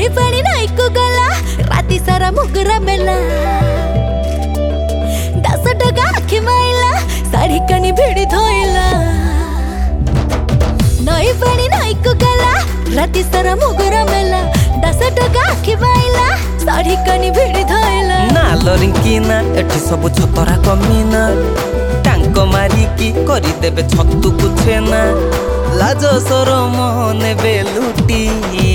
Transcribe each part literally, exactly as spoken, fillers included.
नई पानी नई को गला राती सारा मुगरा मेला दस टका आखि माइला साड़ी कनी भिड़ी धोइला नई पानी नई को गला राती सारा मुगरा मेला दस टका आखि माइला साड़ी कनी भिड़ी धोइला ना लरिंकिना एठी सब छतरा कमीना टांक मारी की करी देबे छतु कुछेना लाज सरम नेबे लुटी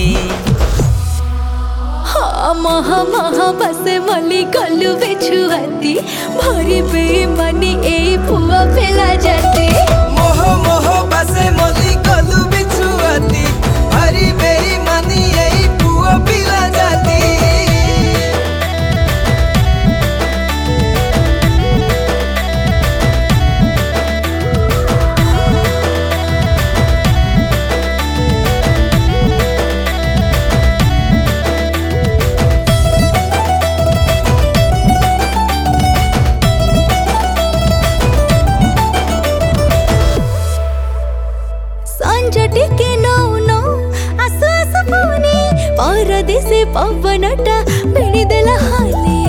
हाँ महा महा बसे मली गलु बेछुआती भरी बेईमानी ए पुआ फेला जाती मोह मोह बसे मली गलु बेछुआती भरी बेईमानी ए पुआ फेला जाती के नो नो आसु आसु पुनी परदेसे पवनटा बेणी देला हाले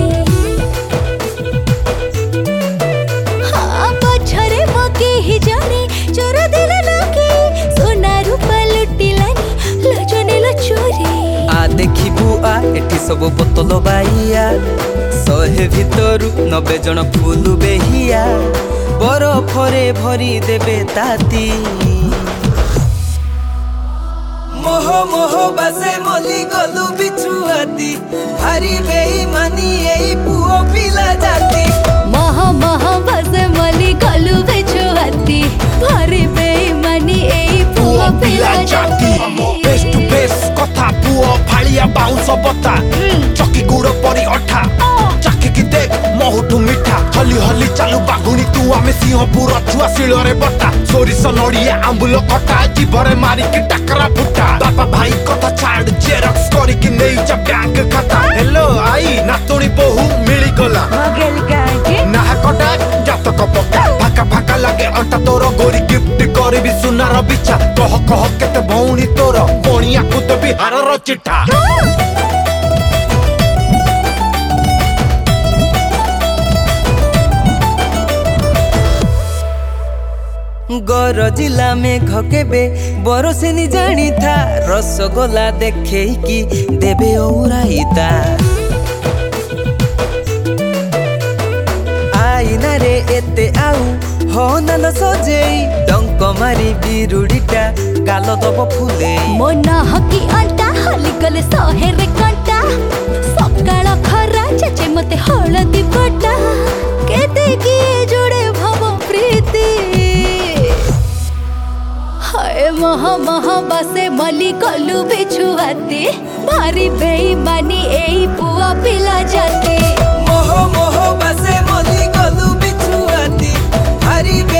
हाँ पछरे मके ही जाने चोर देला लके सोना रूपा लुटिलानी लजने ल चोरी आ देखी बुआ एठी सब बोतल बाइया सहे भितरु नबे जन फुलु बेहिया बरफरे भरी देबे ताती मोह मोह बसे मली गलु बिछुआती भारी बेईमानी ए पुओ पिला जाती मह मह बसे मली गलु बिछुआती भारी बेईमानी ए पुओ पिला जाती फेस टू फेस कथा पुओ फालिया बाउंस बता चकी गुड़ परी अठा चाखी की देख महुठू मिठा हली हली चालू बागुनी तू आमे सिंहपुर छुआ शिଳରେ बटा सोरिष नड़िया आंबुल खटा जीभरे मारिकी टाकरा फुटा बापा भाई कथा छाड़ जेरक्स करिकी नेइचा बैंक खाता हेलो आई नातुणी बहु मिली गला मगेल गाके नाहा कटा जातक पका फाका फाका लागे अंटा तोर गोरी गिफ्ट करबी सुनार बिछा कह कह केते भौणी तोर बणिया को देबी हारर चिठा गर जिला में घकेबे बरसेनी जानी था रसगोला देखे की देबे औराइता आईना रे एते आउ हो नाल सजेई डंक मारी बिरुडीटा गाल दब फुले मोना हकी अंटा हली गले सहे रे कंटा सकाळ खरा चचे मते हळदी पटा केते की जोड़े भव प्रीति हाय महा महा बसे मली गलु बिछुआती भारी बेईमानी ए पुआ पिला जाती मोह मोह बसे मली गलु बिछुआती भारी